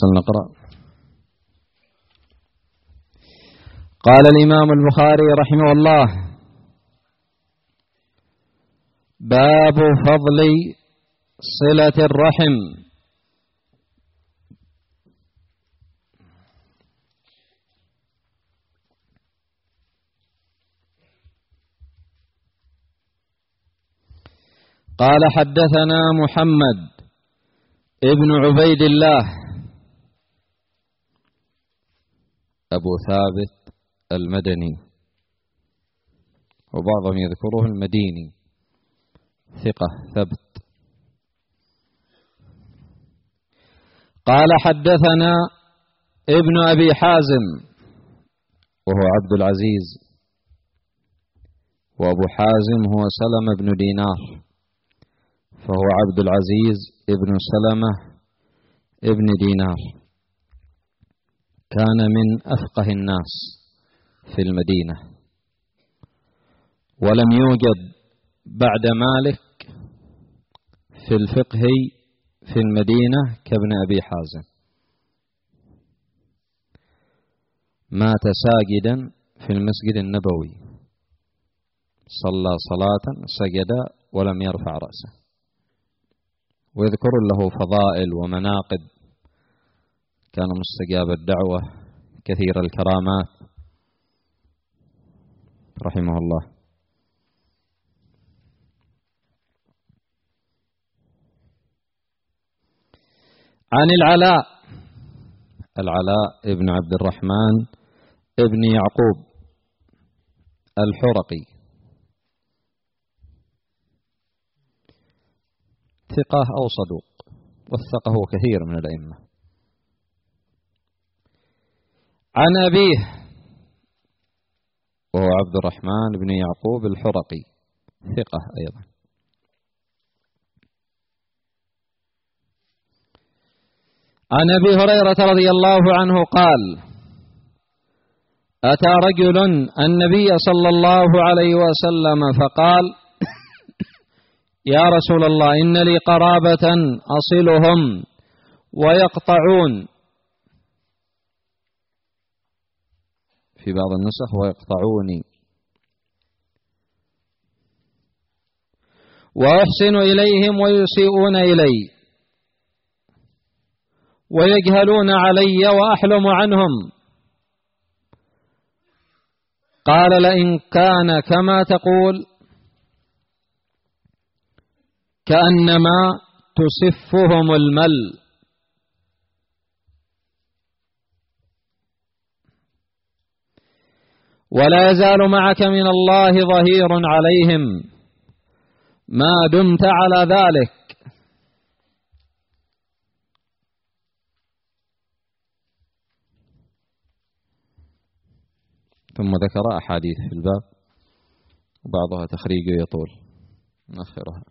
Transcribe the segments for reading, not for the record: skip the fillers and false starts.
نقرأ. قال الإمام البخاري رحمه الله: باب فضل صلة الرحم. قال: حدثنا محمد ابن عبيد الله أبو ثابت المدني، وبعضهم يذكره المديني، ثقة ثبت. قال: حدثنا ابن أبي حازم وهو عبد العزيز، وأبو حازم هو سلمة بن دينار، فهو عبد العزيز ابن سلمة ابن دينار، كان من أفقه الناس في المدينة، ولم يوجد بعد مالك في الفقه في المدينة كابن أبي حازم. مات ساجدا في المسجد النبوي، صلى صلاة سجد ولم يرفع رأسه، ويذكر له فضائل ومناقب، كان مستجاب الدعوة كثير الكرامات رحمه الله. عن العلاء ابن عبد الرحمن ابن يعقوب الحرقي، ثقة أو صدوق، وثقه كثير من الأئمة. عن أبيه وهو عبد الرحمن بن يعقوب الحرقي، ثقة أيضا. عن أبي هريرة رضي الله عنه قال: أتى رجل النبي صلى الله عليه وسلم فقال: يا رسول الله، إن لي قرابة أصلهم ويقطعون، في بعض النسخ ويقطعوني، وأحسن إليهم ويسيئون إلي، ويجهلون علي وأحلم عنهم. قال: لئن كان كما تقول كأنما تسفهم المل. ولا يزال معك من الله ظهير عليهم ما دمت على ذلك. ثم ذكر أحاديث في الباب، وبعضها تخريج يطول، نأخرها.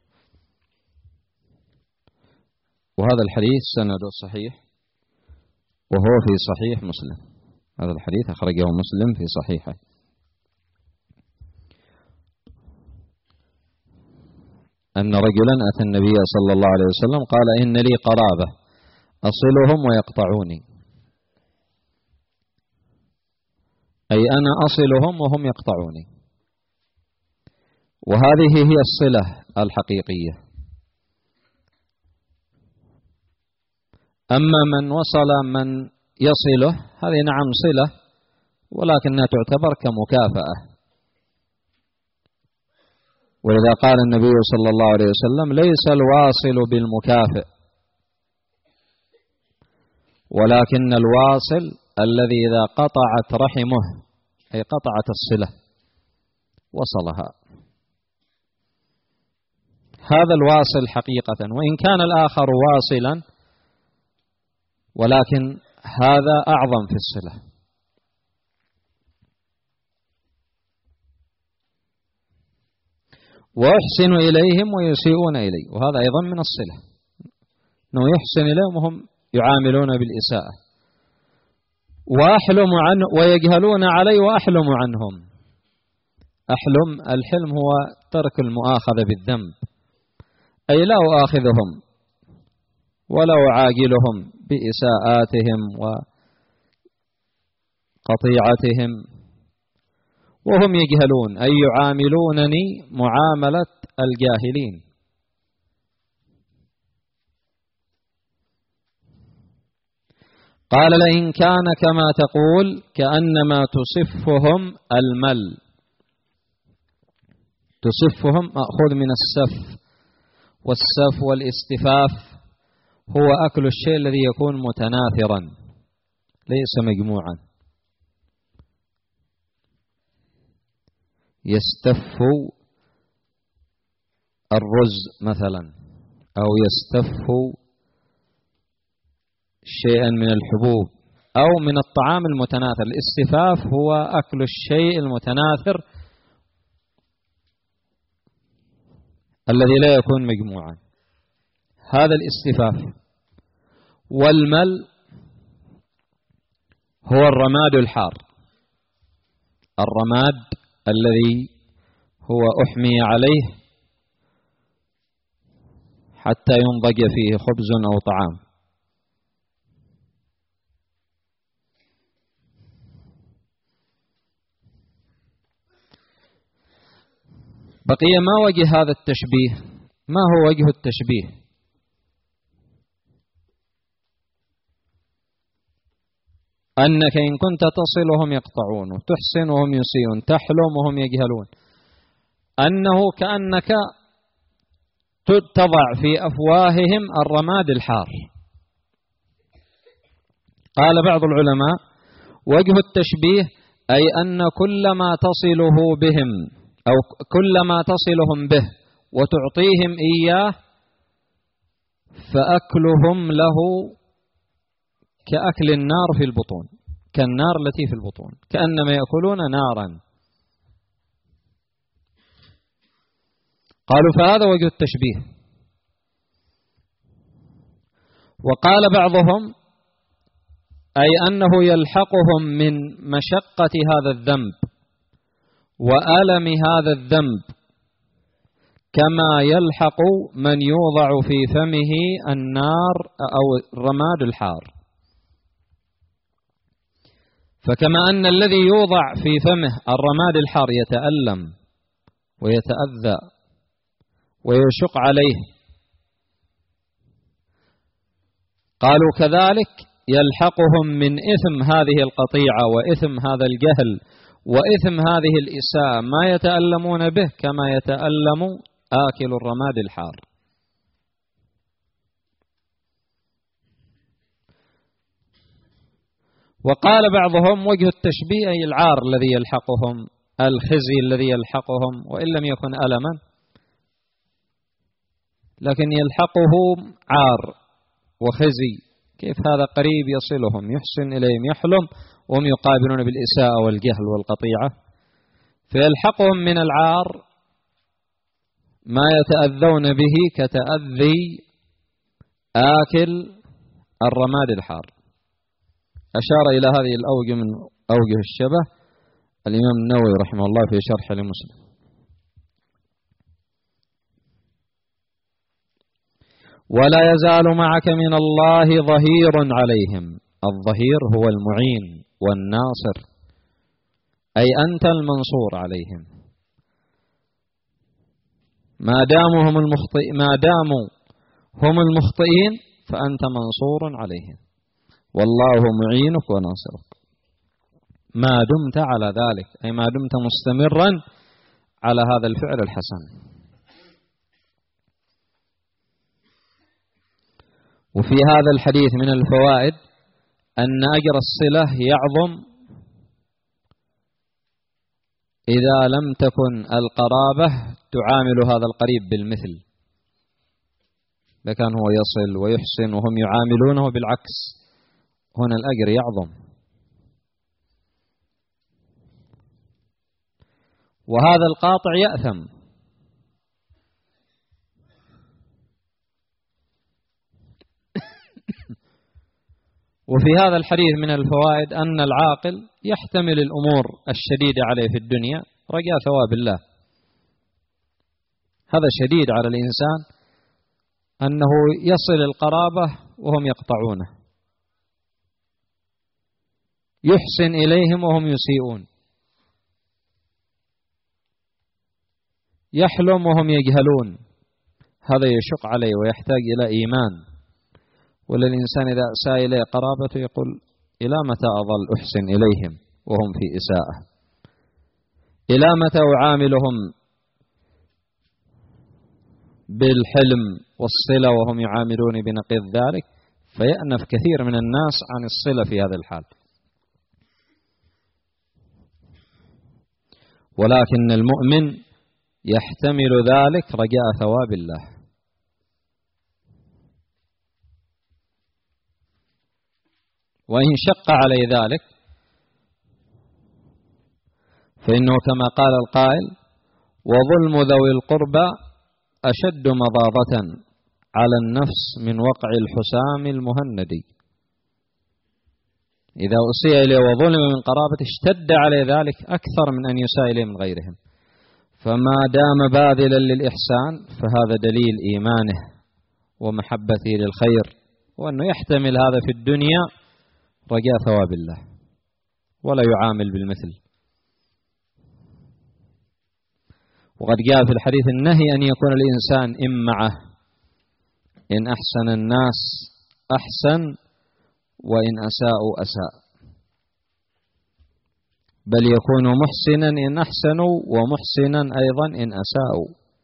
وهذا الحديث سنده صحيح، وهو في صحيح مسلم. هذا الحديث أخرجه مسلم في صحيحه. أن رجلا أتى النبي صلى الله عليه وسلم قال: إن لي قرابة أصلهم ويقطعوني، أي أنا أصلهم وهم يقطعوني. وهذه هي الصلة الحقيقية. أما من وصل من يصله، هذه نعم صلة، ولكنها تعتبر كمكافأة. ولذا قال النبي صلى الله عليه وسلم: ليس الواصل بالمكافئ، ولكن الواصل الذي إذا قطعت رحمه، أي قطعت الصلة، وصلها، هذا الواصل حقيقة، وإن كان الآخر واصلا، ولكن هذا أعظم في الصلة. وأحسن إليهم ويسيئون إلي، وهذا أيضا من الصلة، أنه يحسن إليهم وهم يعاملون بالإساءة. وأحلم عنه ويجهلون علي وأحلم عنهم. الحلم هو ترك المؤاخذة بالذنب، أي لا أؤاخذهم ولا أعاجلهم بإساءاتهم وقطيعتهم وهم يجهلون، أي يعاملونني معاملة الجاهلين. قال لئن كان كما تقول كأنما تصفهم المل. تصفهم مأخوذ من السف، والسف والاستفاف هو أكل الشيء الذي يكون متناثرا ليس مجموعا. يستف الرز مثلا، أو يستف شيئا من الحبوب أو من الطعام المتناثر. الاستفاف هو أكل الشيء المتناثر الذي لا يكون مجموعا، هذا الاستفاف. والمل هو الرماد الحار، الرماد الذي هو أحمي عليه حتى ينضج فيه خبز أو طعام. بقي ما وجه هذا التشبيه؟ ما هو وجه التشبيه؟ أنك إن كنت تصل وهم يقطعون، وتحسن وهم يسيئون، تحلم وهم يجهلون، أنه كأنك تضع في أفواههم الرماد الحار. قال بعض العلماء وجه التشبيه أي أن كل ما تصله بهم أو كل ما تصلهم به وتعطيهم إياه فأكلهم له كأكل النار في البطون، كالنار التي في البطون، كأنما يأكلون نارا. قالوا فهذا وجه التشبيه. وقال بعضهم أي أنه يلحقهم من مشقة هذا الذنب وألم هذا الذنب كما يلحق من يوضع في فمه النار أو الرماد الحار. فكما أن الذي يوضع في فمه الرماد الحار يتألم ويتأذى ويشق عليه، قالوا كذلك يلحقهم من إثم هذه القطيعة وإثم هذا الجهل وإثم هذه الإساءة ما يتألمون به كما يتألم آكل الرماد الحار. وقال بعضهم وجه التشبيه أي العار الذي يلحقهم، الخزي الذي يلحقهم، وإن لم يكن ألما لكن يلحقهم عار وخزي. كيف هذا قريب يصلهم يحسن إليهم يحلم وهم يقابلون بالإساءة والجهل والقطيعة، فيلحقهم من العار ما يتأذون به كتأذي آكل الرماد الحار. أشار إلى هذه الأوجه من أوجه الشبه الإمام النووي رحمه الله في شرح لمسلم. ولا يزال معك من الله ظهير عليهم. الظهير هو المعين والناصر، أي أنت المنصور عليهم ما داموا هم المخطئين فأنت منصور عليهم، والله معينك وناصرك ما دمت على ذلك، أي ما دمت مستمرا على هذا الفعل الحسن. وفي هذا الحديث من الفوائد أن أجر الصلة يعظم إذا لم تكن القرابة تعامل هذا القريب بالمثل، لكن هو يصل ويحسن وهم يعاملونه بالعكس، هنا الأجر يعظم. وهذا القاطع يأثم. وفي هذا الحديث من الفوائد أن العاقل يحتمل الأمور الشديدة عليه في الدنيا رجاء ثواب الله. هذا شديد على الإنسان أنه يصل القرابة وهم يقطعونه، يحسن إليهم وهم يسيئون، يحلم وهم يجهلون، هذا يشق عليه ويحتاج إلى إيمان. وللإنسان إذا أساء إليه قرابته يقول إلى متى أظل أحسن إليهم وهم في إساءة؟ إلى متى أعاملهم بالحلم والصلة وهم يعاملوني بنقيض ذلك؟ فيأنف كثير من الناس عن الصلة في هذا الحال. ولكن المؤمن يحتمل ذلك رجاء ثواب الله. وإن شق عليه ذلك فإنه كما قال القائل: وظلم ذوي القربى أشد مضاضة على النفس من وقع الحسام المهندي. إذا أسيء إليه وظلم من قرابته اشتد عليه ذلك أكثر من أن يساء إليه من غيرهم. فما دام باذلا للإحسان فهذا دليل إيمانه ومحبته للخير، وأنه يحتمل هذا في الدنيا رجاء ثواب الله ولا يعامل بالمثل. وقد جاء في الحديث النهي أن يكون الإنسان إمعة، إن أحسن الناس أحسن وإن أساءوا أساء، بل يكون محسنا إن أحسنوا ومحسنا أيضا إن أساءوا.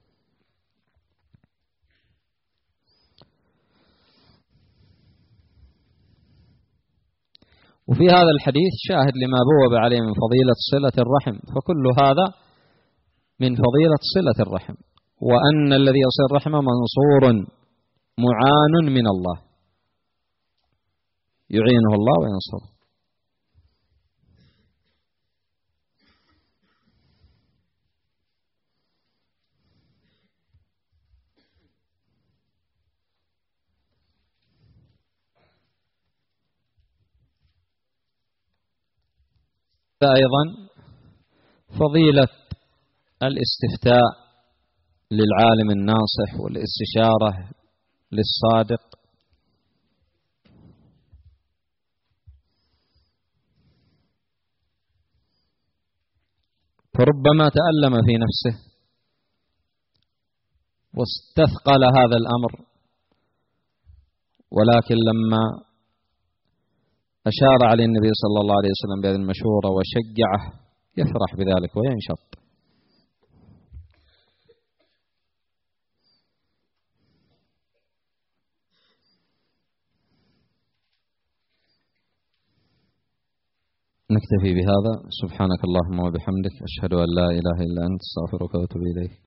وفي هذا الحديث شاهد لما بوب عليه من فضيلة صلة الرحم، فكل هذا من فضيلة صلة الرحم، وأن الذي يصل رحمه منصور معان من الله، يعينه الله وينصره. أيضا فضيلة الاستفتاء للعالم الناصح والاستشارة للصادق. فربما تألم في نفسه واستثقل هذا الأمر، ولكن لما أشار عليه النبي صلى الله عليه وسلم بهذه المشورة وشجعه يفرح بذلك وينشط. نكتفي بهذا. سبحانك اللهم وبحمدك، أشهد أن لا إله إلا أنت، أستغفرك وأتوب إليك.